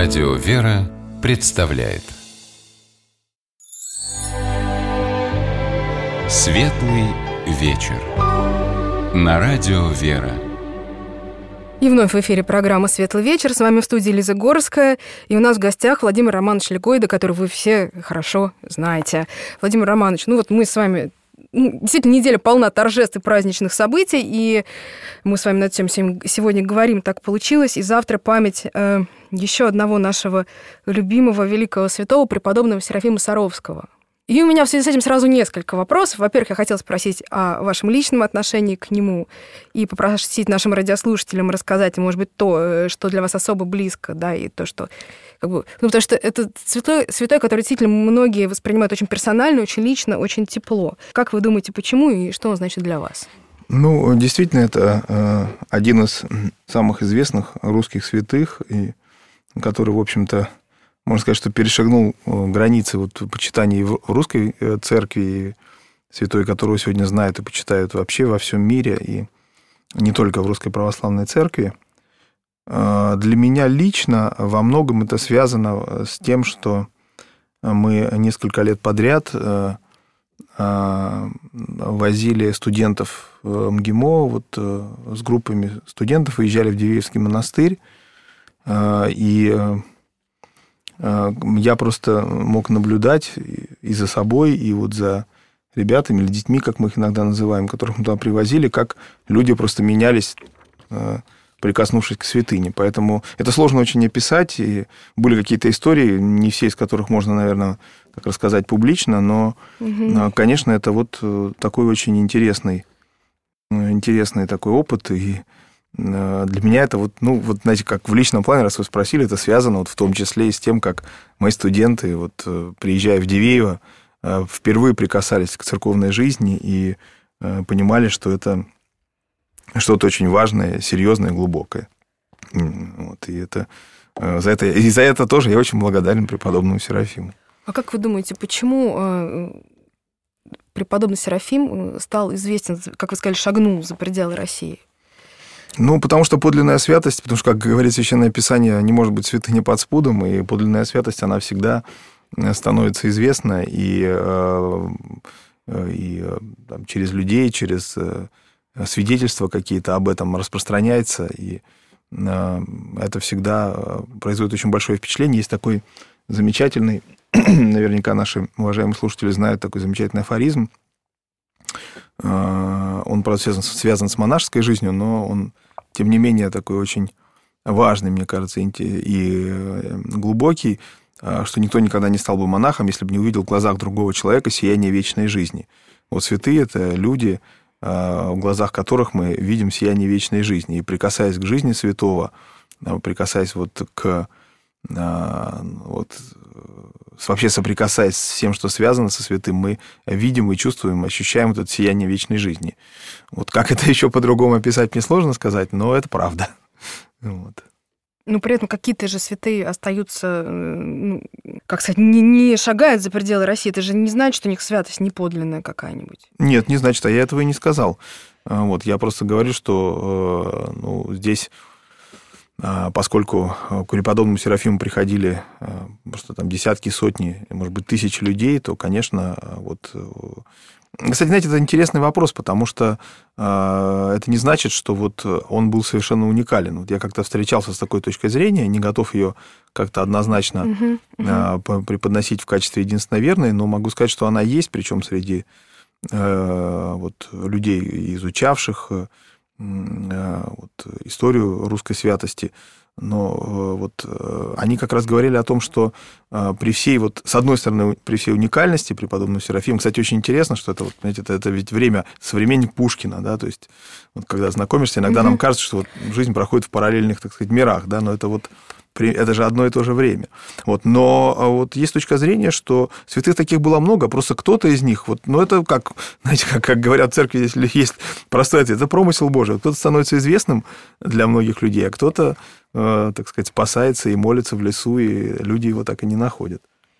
Радио «Вера» представляет Светлый вечер на Радио «Вера». И вновь в эфире программа «Светлый вечер». С вами в студии Лиза Горская. И у нас в гостях Владимир Романович Легойда, которого вы все хорошо знаете. Владимир Романович, мы с вами... Действительно, неделя полна торжеств и праздничных событий, и мы с вами над этим сегодня говорим, так получилось. И завтра память еще одного нашего любимого великого святого, преподобного Серафима Саровского. И у меня в связи с этим сразу несколько вопросов. Во-первых, я хотела спросить о вашем личном отношении к нему и попросить нашим радиослушателям рассказать, может быть, то, что для вас особо близко, да, и то, что... потому что это святой, который действительно многие воспринимают очень персонально, очень лично, очень тепло. Как вы думаете, почему и что он значит для вас? Действительно, это один из самых известных русских святых, и который, в общем-то, можно сказать, что перешагнул границы почитания в русской церкви, и святой, которого сегодня знают и почитают вообще во всем мире, и не только в русской православной церкви. Для меня лично во многом это связано с тем, что мы несколько лет подряд возили студентов МГИМО, с группами студентов выезжали в Дивеевский монастырь, и я просто мог наблюдать и за собой, и за ребятами или детьми, как мы их иногда называем, которых мы туда привозили, как люди просто менялись, прикоснувшись к святыне. Поэтому это сложно очень описать. И были какие-то истории, не все из которых можно, наверное, так рассказать публично, но, конечно, это такой очень интересный такой опыт. И для меня это знаете, как в личном плане, раз вы спросили, это связано в том числе и с тем, как мои студенты, приезжая в Дивеево, впервые прикасались к церковной жизни и понимали, что это что-то очень важное, серьезное, глубокое. И за это тоже я очень благодарен преподобному Серафиму. А как вы думаете, почему преподобный Серафим стал известен, как вы сказали, шагнул за пределы России? Потому что подлинная святость, потому что, как говорит Священное Писание, не может быть святыня под спудом, и подлинная святость, она всегда становится известна, и через людей, через свидетельства какие-то об этом распространяется, и это всегда производит очень большое впечатление. Есть такой замечательный, наверняка наши уважаемые слушатели знают, такой замечательный афоризм. Он, правда, связан с монашеской жизнью, но он, тем не менее, такой очень важный, мне кажется, и глубокий, что никто никогда не стал бы монахом, если бы не увидел в глазах другого человека сияние вечной жизни. Святые – это люди, в глазах которых мы видим сияние вечной жизни. И прикасаясь к жизни святого, прикасаясь вообще соприкасаясь с всем, что связано со святым, мы видим и чувствуем, ощущаем это сияние вечной жизни. Как это еще по-другому описать, мне сложно сказать, но это правда. Но при этом какие-то же святые остаются, не шагают за пределы России. Это же не значит, что у них святость не подлинная какая-нибудь. Нет, не значит, а я этого и не сказал. Я просто говорю, что здесь, поскольку к преподобному Серафиму приходили просто десятки, сотни, может быть, тысячи людей, то, конечно, Кстати, знаете, это интересный вопрос, потому что это не значит, что он был совершенно уникален. Я как-то встречался с такой точкой зрения, не готов ее как-то однозначно преподносить в качестве единственно верной, но могу сказать, что она есть, причем среди людей, изучавших историю русской святости. Но они как раз говорили о том, что при всей, с одной стороны, при всей уникальности преподобного Серафима, кстати, очень интересно, что это, это ведь время современник Пушкина, да, то есть когда знакомишься, иногда нам кажется, что жизнь проходит в параллельных, так сказать, мирах, да, но это же одно и то же время. Но есть точка зрения, что святых таких было много, просто кто-то из них, это как, знаете, как говорят в церкви, если есть простой ответ, это промысел Божий. Кто-то становится известным для многих людей, а кто-то, так сказать, спасается и молится в лесу, и люди его так и не находят.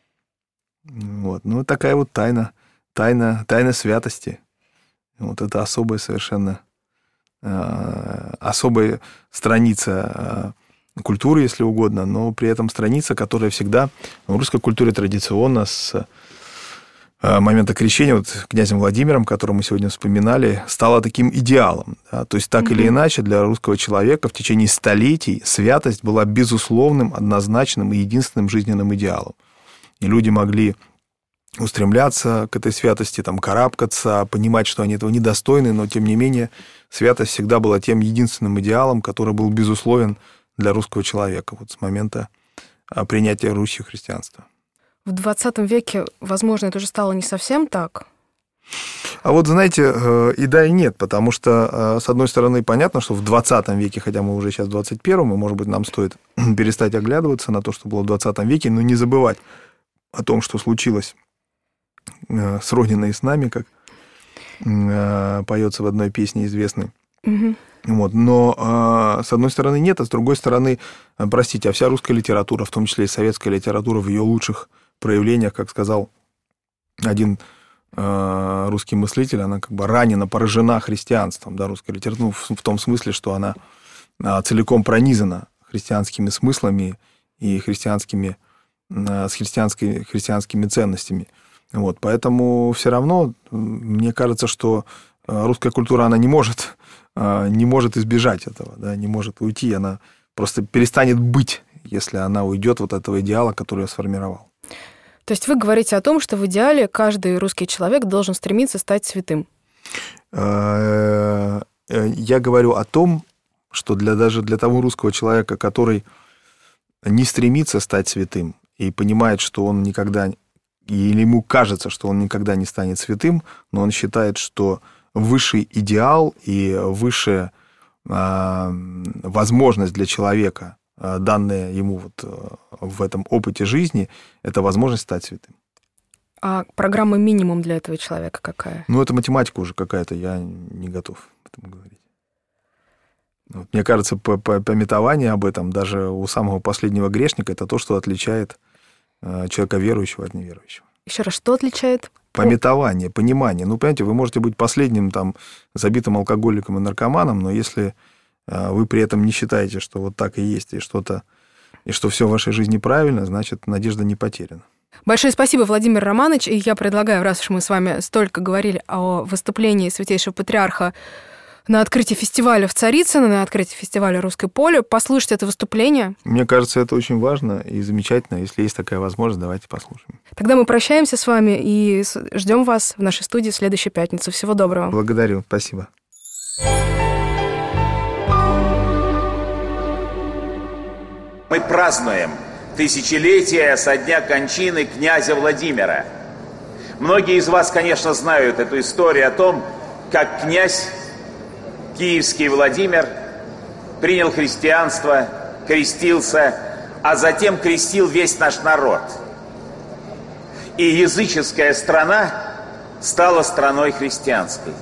Такая тайна святости. Это особая совершенно, особая страница культуры, если угодно, но при этом страница, которая всегда в русской культуре традиционно с момента крещения вот князем Владимиром, которого мы сегодня вспоминали, стала таким идеалом. Да? То есть так или иначе для русского человека в течение столетий святость была безусловным, однозначным и единственным жизненным идеалом. И люди могли устремляться к этой святости, там, карабкаться, понимать, что они этого недостойны, но тем не менее святость всегда была тем единственным идеалом, который был безусловен для русского человека вот с момента принятия Русью христианства. В 20 веке, возможно, это уже стало не совсем так? А вот, знаете, и да, и нет, потому что, с одной стороны, понятно, что в 20 веке, хотя мы уже сейчас в 21-м, и, может быть, нам стоит перестать оглядываться на то, что было в 20 веке, но не забывать о том, что случилось с Родиной и с нами, как поется в одной песне известной. Вот. Но, с одной стороны, нет, а с другой стороны, простите, а вся русская литература, в том числе и советская литература в ее лучших проявлениях, как сказал один русский мыслитель, она как бы ранена, поражена христианством, да, русская литература, в том смысле, что она целиком пронизана христианскими смыслами и христианскими ценностями. Вот. Поэтому все равно, мне кажется, что русская культура, она не может избежать этого, да, не может уйти, она просто перестанет быть, если она уйдет от этого идеала, который я сформировал. То есть вы говорите о том, что в идеале каждый русский человек должен стремиться стать святым? Я говорю о том, что даже для того русского человека, который не стремится стать святым и понимает, что он никогда, или ему кажется, что он никогда не станет святым, но он считает, что высший идеал и высшая возможность для человека, данная ему вот в этом опыте жизни, это возможность стать святым. А программа минимум для этого человека какая? Ну, это математика уже какая-то, я не готов об этом говорить. Вот, мне кажется, памятование об этом даже у самого последнего грешника это то, что отличает человека верующего от неверующего. Еще раз, что отличает? Памятование, понимание. Ну, понимаете, вы можете быть последним там забитым алкоголиком и наркоманом, но если вы при этом не считаете, что вот так и есть, и что все в вашей жизни правильно, значит, надежда не потеряна. Большое спасибо, Владимир Романович. И я предлагаю, раз уж мы с вами столько говорили о выступлении Святейшего Патриарха на открытии фестиваля в Царицыно, на открытии фестиваля «Русское поле», послушать это выступление. Мне кажется, это очень важно и замечательно. Если есть такая возможность, давайте послушаем. Тогда мы прощаемся с вами и ждем вас в нашей студии в следующую пятницу. Всего доброго. Благодарю, спасибо. Мы празднуем тысячелетие со дня кончины князя Владимира. Многие из вас, конечно, знают эту историю о том, как князь киевский Владимир принял христианство, крестился, а затем крестил весь наш народ. И языческая страна стала страной христианской.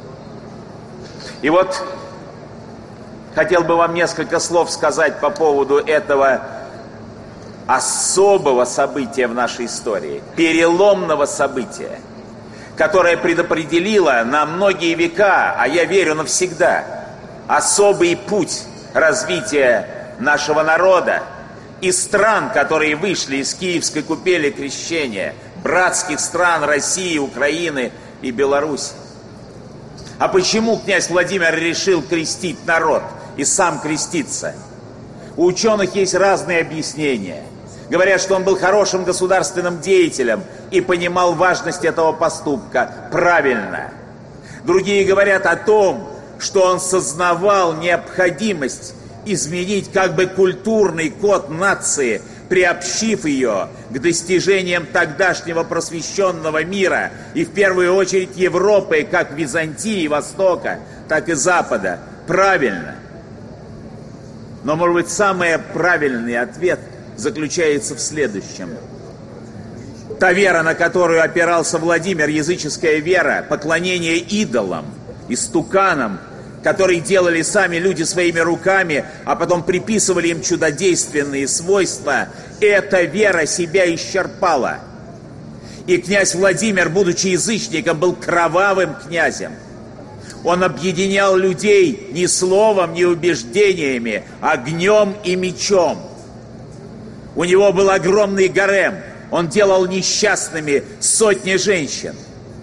И вот хотел бы вам несколько слов сказать по поводу этого особого события в нашей истории, переломного события, которое предопределило на многие века, а я верю навсегда, особый путь развития нашего народа и стран, которые вышли из Киевской купели крещения, братских стран России, Украины и Беларуси. А почему князь Владимир решил крестить народ и сам креститься? У ученых есть разные объяснения. Говорят, что он был хорошим государственным деятелем и понимал важность этого поступка правильно. Другие говорят о том, что он сознавал необходимость изменить как бы культурный код нации, приобщив ее к достижениям тогдашнего просвещенного мира и в первую очередь Европы, как Византии, Востока, так и Запада. Правильно. Но, может быть, самый правильный ответ заключается в следующем. Та вера, на которую опирался Владимир, языческая вера, поклонение идолам, истуканам, которые делали сами люди своими руками, а потом приписывали им чудодейственные свойства, эта вера себя исчерпала. И князь Владимир, будучи язычником, был кровавым князем. Он объединял людей не словом, не убеждениями, огнем и мечом. У него был огромный гарем. Он делал несчастными сотни женщин.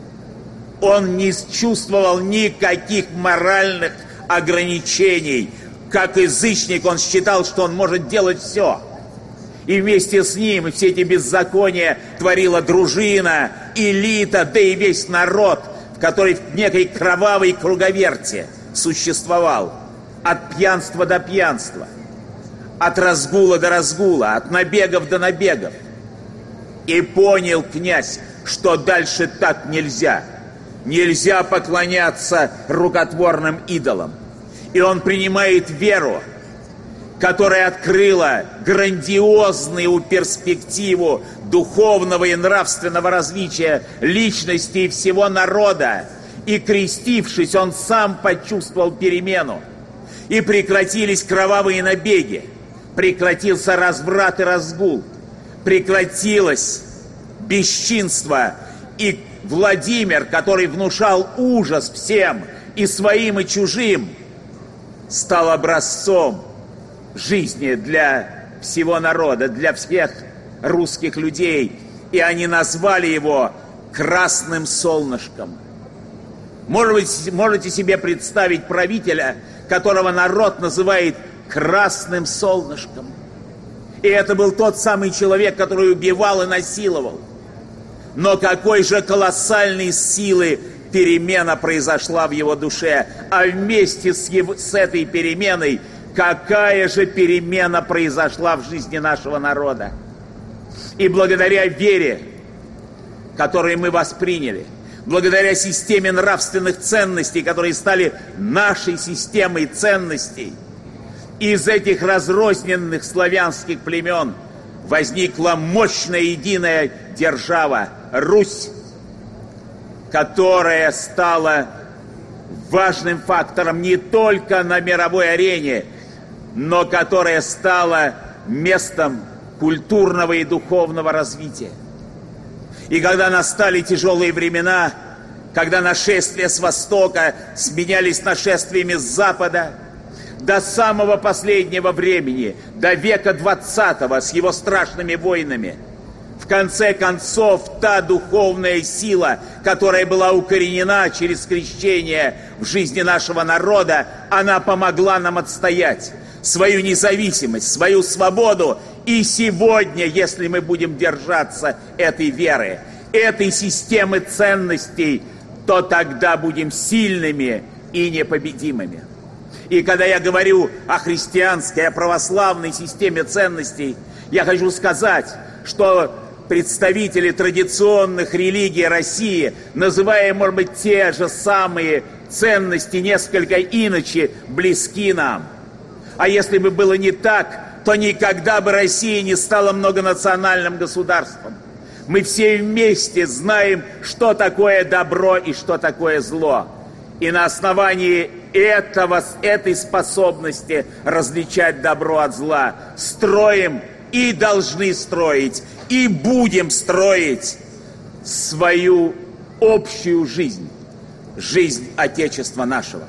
Он не чувствовал никаких моральных ограничений. Как язычник он считал, что он может делать все. И вместе с ним все эти беззакония творила дружина, элита, да и весь народ, который в некой кровавой круговерти существовал. От пьянства до пьянства, от разгула до разгула, от набегов до набегов. И понял князь, что дальше так нельзя. Нельзя поклоняться рукотворным идолам. И он принимает веру, которая открыла грандиозную перспективу духовного и нравственного развития личности и всего народа. И крестившись, он сам почувствовал перемену. И прекратились кровавые набеги, прекратился разврат и разгул, прекратилось бесчинство. И Владимир, который внушал ужас всем, и своим, и чужим, стал образцом жизни для всего народа, для всех русских людей. И они назвали его «красным солнышком». Можете себе представить правителя, которого народ называет «красным солнышком». И это был тот самый человек, который убивал и насиловал. Но какой же колоссальной силы перемена произошла в его душе. А вместе с этой переменой, какая же перемена произошла в жизни нашего народа. И благодаря вере, которую мы восприняли, благодаря системе нравственных ценностей, которые стали нашей системой ценностей, из этих разрозненных славянских племен возникла мощная единая держава Русь, которая стала важным фактором не только на мировой арене, но которая стала местом культурного и духовного развития. И когда настали тяжелые времена, когда нашествия с востока сменялись нашествиями с запада, до самого последнего времени, до века 20-го с его страшными войнами, в конце концов, та духовная сила, которая была укоренена через крещение в жизни нашего народа, она помогла нам отстоять свою независимость, свою свободу. И сегодня, если мы будем держаться этой веры, этой системы ценностей, то тогда будем сильными и непобедимыми. И когда я говорю о христианской, о православной системе ценностей, я хочу сказать, что представители традиционных религий России, называя, может быть, те же самые ценности несколько иначе, близки нам. А если бы было не так, то никогда бы Россия не стала многонациональным государством. Мы все вместе знаем, что такое добро и что такое зло. И на основании этой способности различать добро от зла строим и должны строить, и будем строить свою общую жизнь, жизнь Отечества нашего.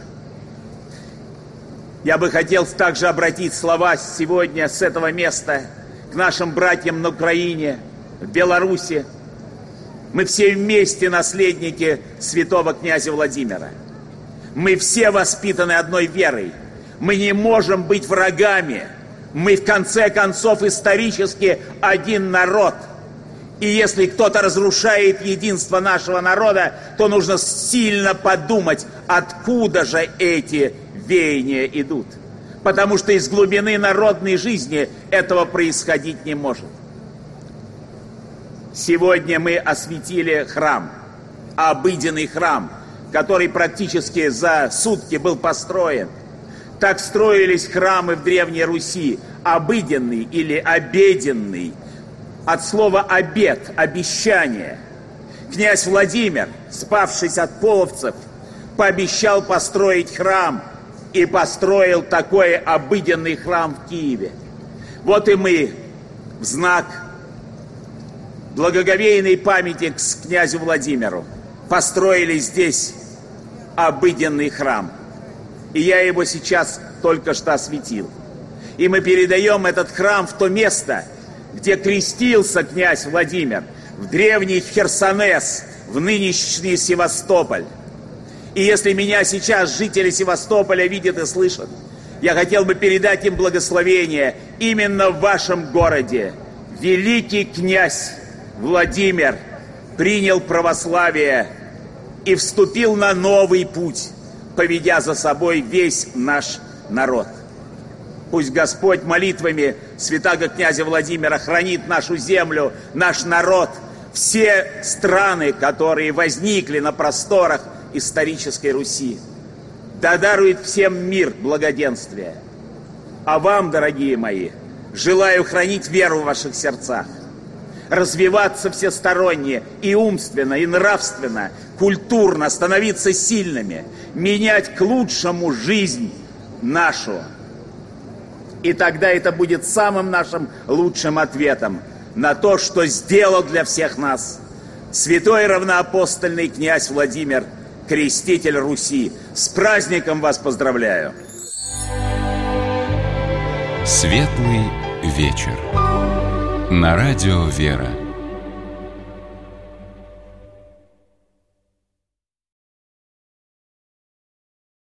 Я бы хотел также обратить слова сегодня с этого места к нашим братьям на Украине, в Беларуси. Мы все вместе наследники святого князя Владимира. Мы все воспитаны одной верой. Мы не можем быть врагами. Мы, в конце концов, исторически один народ. И если кто-то разрушает единство нашего народа, то нужно сильно подумать, откуда же эти веяния идут. Потому что из глубины народной жизни этого происходить не может. Сегодня мы осветили храм, обыденный храм, который практически за сутки был построен. Так строились храмы в Древней Руси, обыденный или обеденный, от слова «обет», «обещание». Князь Владимир, спавшись от половцев, пообещал построить храм и построил такой обыденный храм в Киеве. Вот и мы в знак благоговейной памяти к князю Владимиру построили здесь обыденный храм. И я его сейчас только что осветил. И мы передаем этот храм в то место, где крестился князь Владимир, в древний Херсонес, в нынешний Севастополь. И если меня сейчас жители Севастополя видят и слышат, я хотел бы передать им благословение именно в вашем городе. Великий князь Владимир принял православие и вступил на новый путь, поведя за собой весь наш народ. Пусть Господь молитвами святаго князя Владимира хранит нашу землю, наш народ, все страны, которые возникли на просторах исторической Руси. Да дарует всем мир, благоденствие. А вам, дорогие мои, желаю хранить веру в ваших сердцах, развиваться всесторонне и умственно, и нравственно, культурно, становиться сильными, менять к лучшему жизнь нашу. И тогда это будет самым нашим лучшим ответом на то, что сделал для всех нас святой равноапостольный князь Владимир, креститель Руси. С праздником вас поздравляю! Светлый вечер. На радио «Вера».